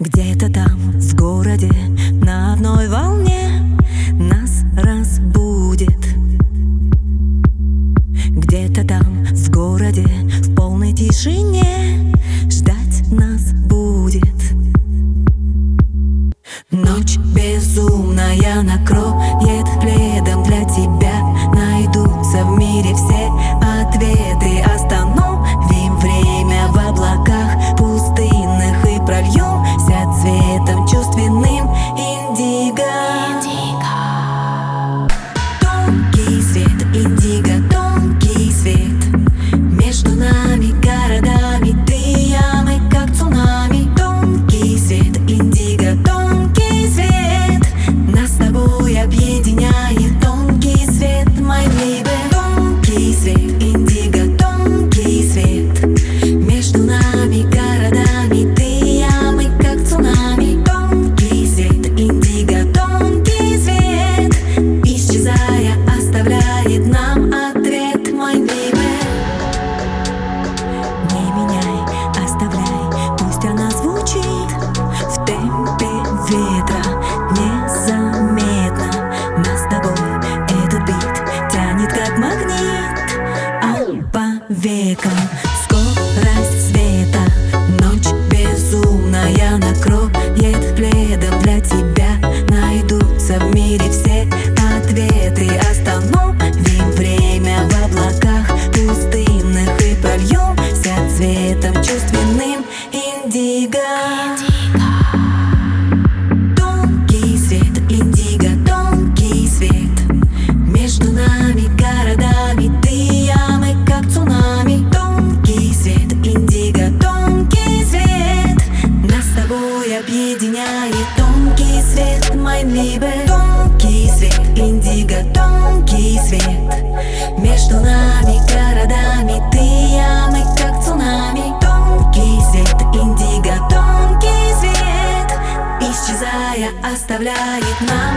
Где-то там, в городе, на одной волне нас разбудит. Где-то там, в городе, в полной тишине ждать нас будет. Ночь безумная накроет пледом для тебя. Найдутся в мире все ответы. Остановим время в облаках пустынных и прольемся цветом чувственным индиго. Тонкий свет индиго, тонкий свет между нами, городами, ты и я, мы как цунами. Тонкий свет индиго, тонкий свет нас с тобой объединяет. Тонкий свет, my baby. Тонкий свет индиго, тонкий свет между нами, городами, ты и я, мы как цунами. Тонкий свет индиго, тонкий свет исчезая оставляет нам ответ, my baby. Не меняй, оставляй, пусть она звучит в темпе ветра незаметно. Нас с тобой этот бит тянет как магнит, по векам скорость света. Ночь безумная накроет пледом для тебя. Найдутся в мире все ответы. Остановим время в облаках пустынных и прольемся цветом чувственным индиго. Тонкий свет индиго, тонкий свет между нами, городами, ты и я, мы как цунами. Тонкий свет индиго, тонкий свет нас с тобой объединяет. Тонкий свет, my baby. Тонкий свет индиго, тонкий свет между нами, городами, ты и я, мы как цунами. Тонкий свет индиго, тонкий свет исчезая оставляет нас